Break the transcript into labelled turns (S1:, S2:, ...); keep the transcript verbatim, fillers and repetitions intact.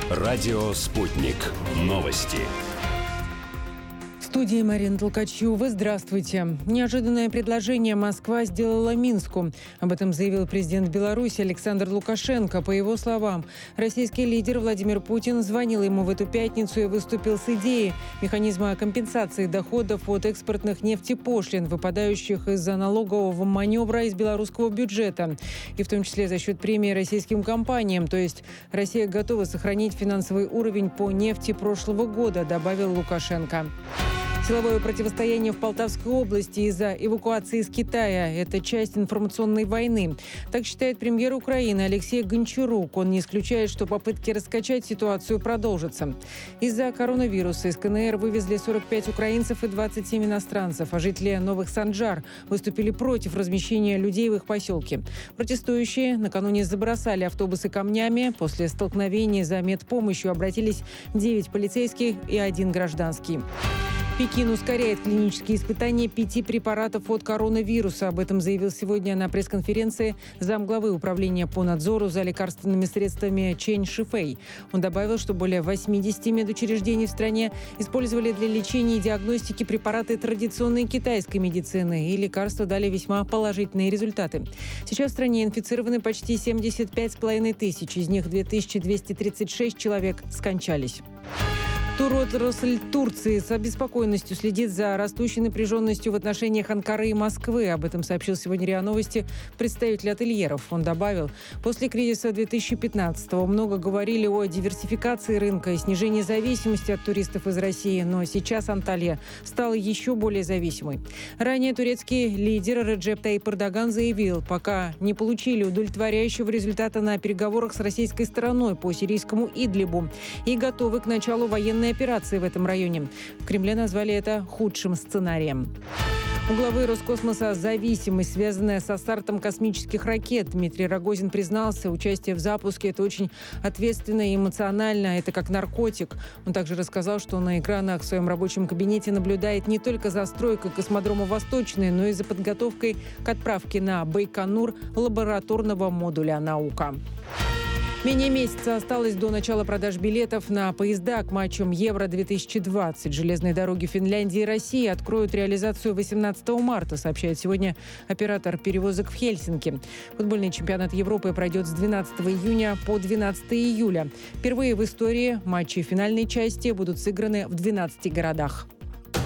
S1: Радио «Спутник». Новости.
S2: В студии Марина Толкачева. Здравствуйте. Неожиданное предложение Москва сделала Минску. Об этом заявил президент Беларуси Александр Лукашенко. По его словам, российский лидер Владимир Путин звонил ему в эту пятницу и выступил с идеей механизма компенсации доходов от экспортных нефтепошлин, выпадающих из-за налогового маневра из белорусского бюджета. И в том числе за счет премии российским компаниям. То есть Россия готова сохранить финансовый уровень по нефти прошлого года, добавил Лукашенко. Силовое противостояние в Полтавской области из-за эвакуации из Китая – это часть информационной войны. Так считает премьер Украины Алексей Гончарук. Он не исключает, что попытки раскачать ситуацию продолжатся. Из-за коронавируса из КНР вывезли сорок пять украинцев и двадцать семь иностранцев, а жители Новых Санжар выступили против размещения людей в их поселке. Протестующие накануне забросали автобусы камнями. После столкновений за медпомощью обратились девять полицейских и один гражданский. Пекин ускоряет клинические испытания пяти препаратов от коронавируса. Об этом заявил сегодня на пресс-конференции замглавы управления по надзору за лекарственными средствами Чэнь Шифэй. Он добавил, что более восьмидесяти медучреждений в стране использовали для лечения и диагностики препараты традиционной китайской медицины, и лекарства дали весьма положительные результаты. Сейчас в стране инфицированы почти семьдесят пять с половиной тысяч, из них две тысячи двести тридцать шесть человек скончались. Туротрасль Турции с обеспокоенностью следит за растущей напряженностью в отношениях Анкары и Москвы. Об этом сообщил сегодня РИА Новости представитель ательеров. Он добавил, после кризиса две тысячи пятнадцатого много говорили о диверсификации рынка и снижении зависимости от туристов из России, но сейчас Анталия стала еще более зависимой. Ранее турецкий лидер Реджеп Тайип Эрдоган заявил, пока не получили удовлетворяющего результата на переговорах с российской стороной по сирийскому Идлибу и готовы к началу военной операции в этом районе. В Кремле назвали это худшим сценарием. У главы Роскосмоса зависимость, связанная со стартом космических ракет. Дмитрий Рогозин признался, участие в запуске – это очень ответственно и эмоционально, это как наркотик. Он также рассказал, что на экранах в своем рабочем кабинете наблюдает не только за стройкой космодрома «Восточный», но и за подготовкой к отправке на Байконур лабораторного модуля «Наука». Менее месяца осталось до начала продаж билетов на поезда к матчам Евро-две тысячи двадцать. Железные дороги Финляндии и России откроют реализацию восемнадцатого марта, сообщает сегодня оператор перевозок в Хельсинки. Футбольный чемпионат Европы пройдет с двенадцатого июня по двенадцатого июля. Впервые в истории матчи финальной части будут сыграны в двенадцати городах.